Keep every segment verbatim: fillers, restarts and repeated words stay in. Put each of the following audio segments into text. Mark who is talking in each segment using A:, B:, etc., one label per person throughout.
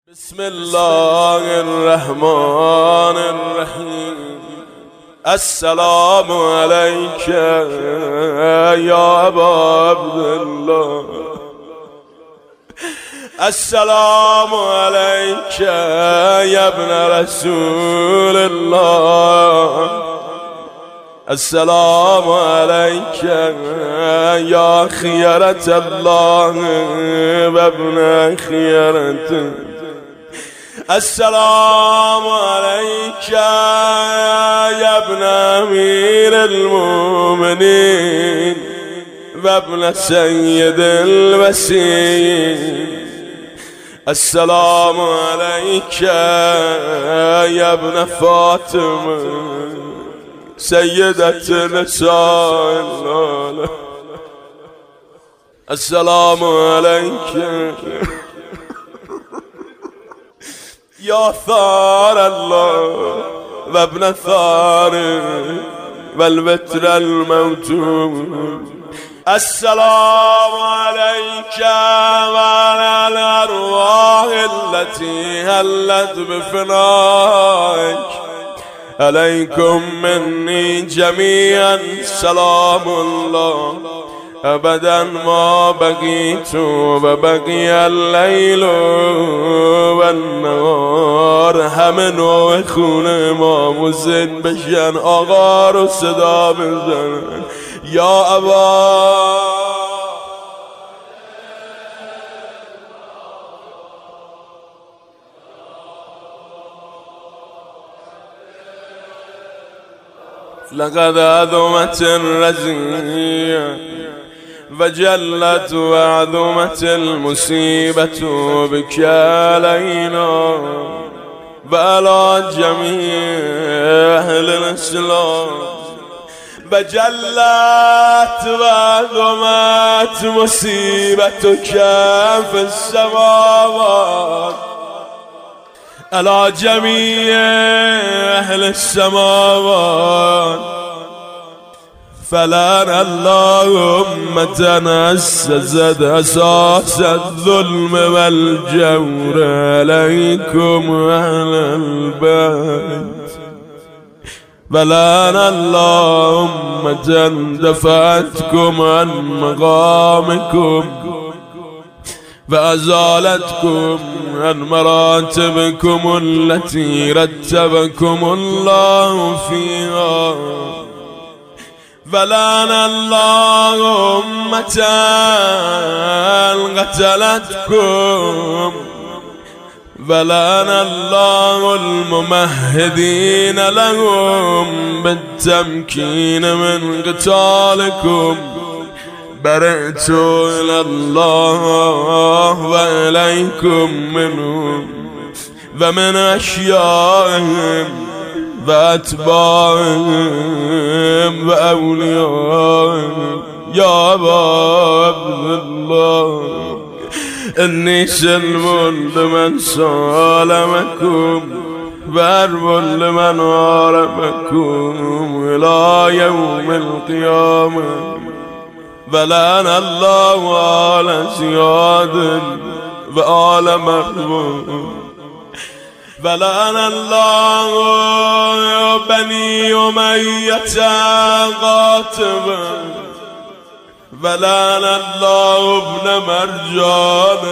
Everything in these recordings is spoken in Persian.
A: بسم الله الرحمن الرحیم. السلام علیک یا ابا عبدالله. السلام علیک یا ابن رسول الله. السلام علیک یا خیرت الله و ابن خیرته. السلام عليك يا ابن أمير المؤمنين وابن سيد الوسيم. السلام عليك يا ابن فاطمة سيدة نساء العالم. السلام عليك يا ثار الله وابن ثار والبتر الموتوم. السلام عليك وعلى الأرواح التي هلت بفنائك. عليكم مني جميعا سلام الله ابدا ما بقيت وبقي الليل والنهار. همه نوع خونه ما مزن بشن آقا رو صدا بزنن. یا ابا لقد عظمت الرزية وجلت وعظمت المصيبة بك علينا وعلى جميع أهل الإسلام. وجلت وعظمت مصيبتك في السماوات على جميع أهل السماوات. فلعن الله أمة أسست أساس الظلم والجور عليكم أهل البيت. ولعن الله أمة دفعتكم عن مقامكم وأزالتكم عن مراتبكم التي رتبكم الله فيها. ولعن الله أمة قتلتكم. ولعن الله الممهدين لهم بالتمكين من قتالكم. برئت إلى الله وإليكم منهم ومن أشيائهم وأتباعهم وأوليائهم. يا أبا عبد الله إني سلم لمن سالمكم وأرب لمن عارفكم إلى يوم القيامة. ولعن الله آل زياد وآل مريم. ولعن الله بني أمية قاتبا. ولعن الله ابن مرجان.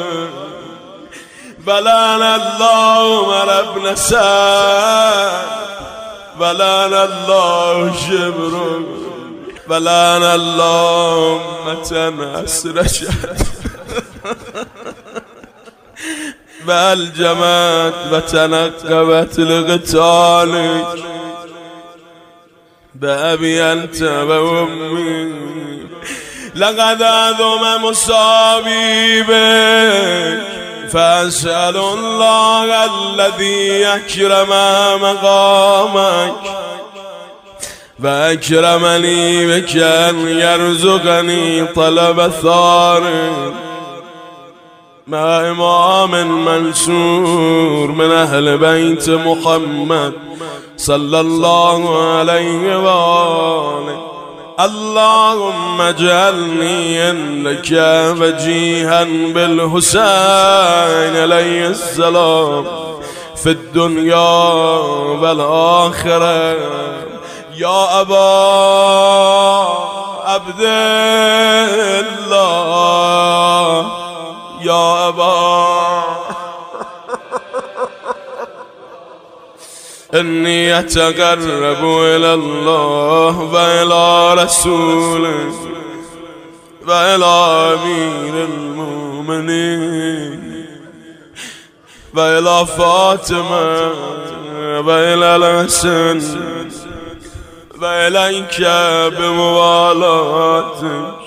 A: ولعن الله عمر بن سعد. ولعن الله شبر. ولعن الله أمة أسرشت والجمت وتنقبت لقتالك. بأبي أنت وأمي لقد عظم مصابي بك. فأسأل الله الذي أكرم مقامك فأكرمني بك أن يرزقني طلب ثار مع إمام منصور من أهل بيت محمد صلى الله عليه وآله. اللهم اجعلني عندك وجيها بالحسين عليه السلام في الدنيا والآخرة. يا أبا عبد الله، يا أبا إني أتقرب إلى الله وإلى رسوله وإلى أمير المؤمنين وإلى فاطمة وإلى الحسن وإليك بموالاتك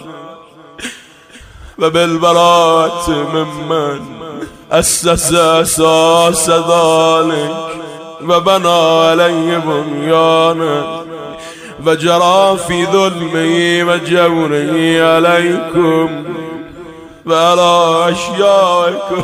A: وبالبراءة ممن أسس أساس ذلك وبنى عليه بنيانا وجرى في ظلمه وجوره عليكم وعلى أشيائكم.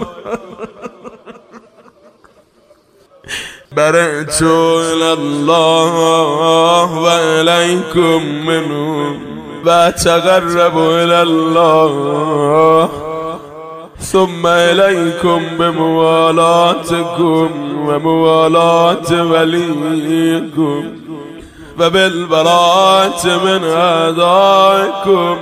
A: برئت إلى الله وإليكم منهم وأتقرب إلى الله ثم إليكم بموالاتكم وموالاة وليكم وبالبراءة من أعدائكم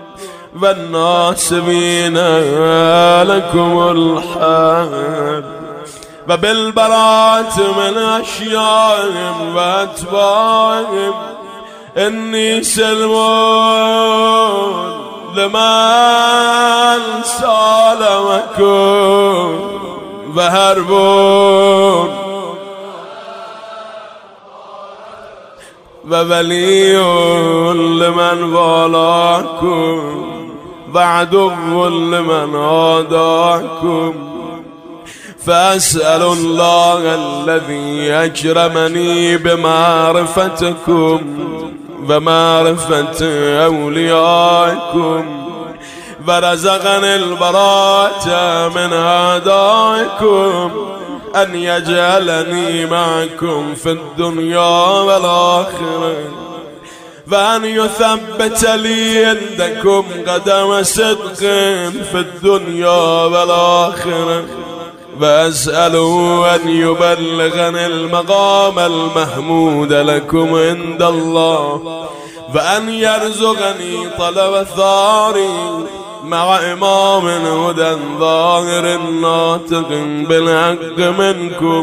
A: والناصبين لكم الحال وبالبراءة من أشيائهم وأتباعهم. إني سلمون لمن سالمكم وهربون وولي لمن والاكم وعدو لمن عاداكم. فأسأل الله الذي أكرمني بمعرفتكم ومعرفة أوليائكم ورزقني البراءة من أعدائكم أن يجعلني معكم في الدنيا والآخرة وأن يثبت لي عندكم قدم صدق في الدنيا والآخرة. وأسأله أن يبلغني المقام المحمود لكم عند الله وأن يرزقني طلب ثاري مع إمام هدى ظاهر ناطق بالحق منكم.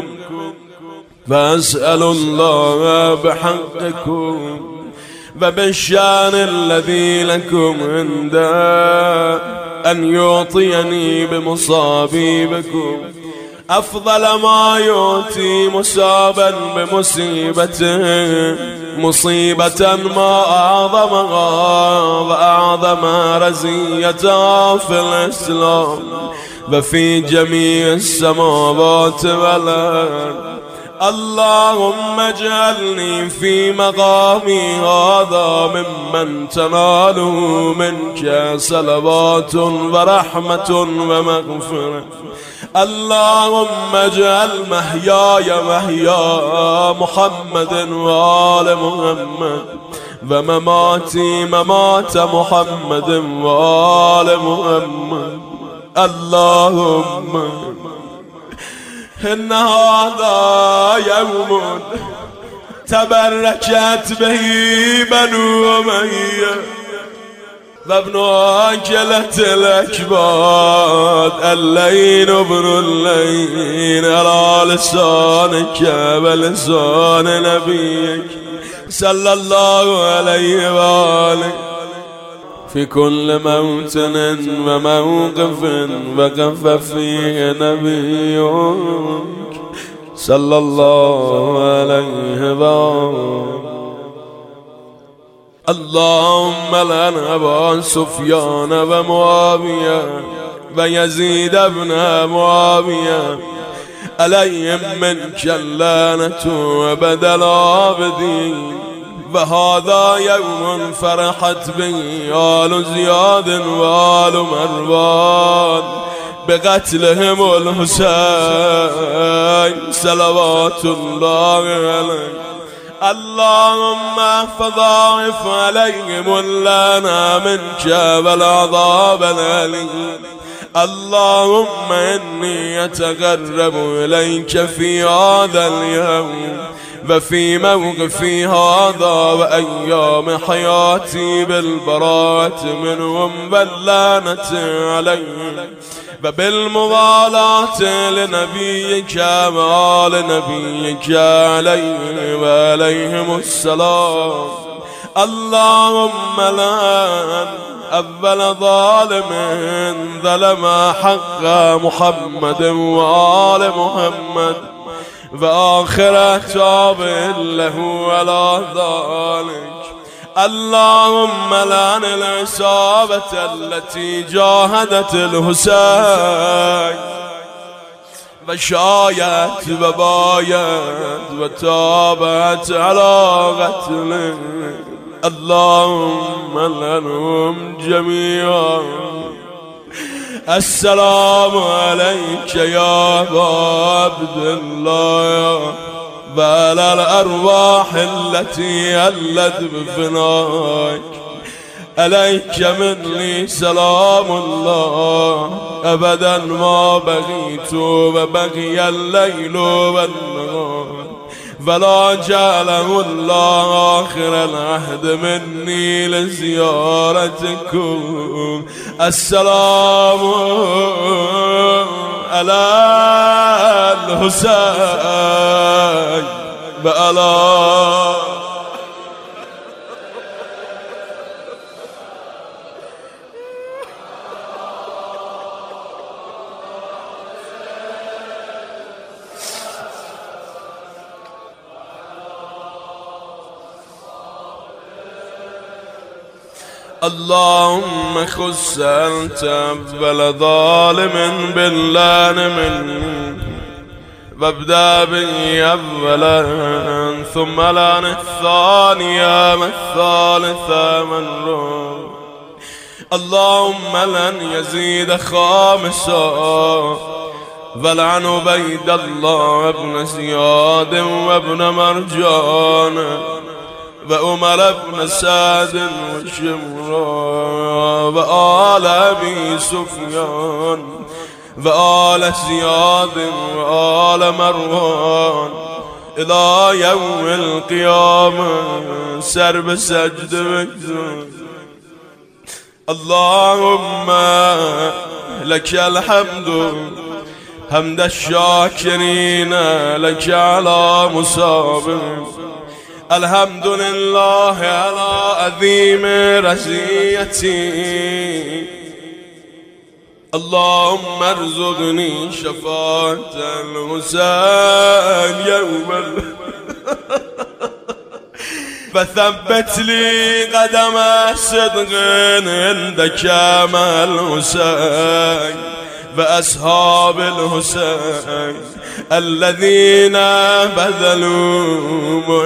A: فأسأل الله بحقكم وبالشان الذي لكم عنده أن يعطيني بمصابيبكم أفضل ما يؤتي مصابا بمصيبته مصيبة ما أعظمها وأعظم رزيتها في الإسلام وفي جميع السماوات والأرض. اللهم اجعلني في مقامي هذا ممن تناله منك صلوات ورحمة ومغفرة. اللهم اجعل محياي محيا محمد وآل محمد ومماتي ممات محمد وآل محمد. اللهم إن هذا يوم تبركت به بنو أمية وابن عاقلة الأكباد اللين ابن اللين على لسانك ولسان نبيك صلى الله عليه وآله في كل موطن وموقف وقف فيه نبيك صلى الله عليه وآله. اللهم لعن أبا سفيان ومعاوية ويزيد بن معاوية عليهم منك اللعنة وبدل العابدين. وهذا يوم فرحت به آل زياد وآل مروان بقتلهم الحسين صلوات الله عليه. اللهم فضاعف عليهم اللعنة منك والعذاب الأليم. اللهم إني أتقرب إليك في هذا اليوم وفي موقفي هذا وأيام حياتي بالبراءة منهم واللعنة عليهم وبالموالاة لنبيك وآل نبيك عليه وعليهم السلام. اللهم لعن أول ظالم ظلم حق محمد وآل محمد وآخر تاب له على ذلك. اللهم لعن العصابة التي جاهدت الحسين وشايت وبايت وتابت على قتله. اللهم لعنهم جميعا. السلام عليك يا أبا عبد الله وعلى الأرواح التي هلت بفناك. عليك مني سلام الله أبدا ما بغيت وبغي الليل والنهار فلا جعله الله آخر العهد مني لزيارتكم. السلام على الحسين وعلى اللهم خص أنت أول ظالم باللعن مني وابدأ بي أولا ثم لعن الثانية والثالثة والرابعة. اللهم لن يزيد خامسا ولعن عبيد الله بن زياد وابن مرجان وعمر بن سعد وشمران وآل أبي سفيان وآل زياد وآل مروان إلى يوم القيامة سر بسجد وجود. اللهم لك الحمد حمد الشاكرين لك على مصاب. الحمد لله على عظيم رزيتي. اللهم ارزقني شفاعة الحسين يوم فثبت لي قدم صدق عندك مع الحسين وأصحاب الحسين الذين بذلوا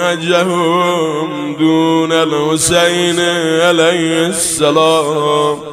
A: وجههم دون الحسين عليه السلام.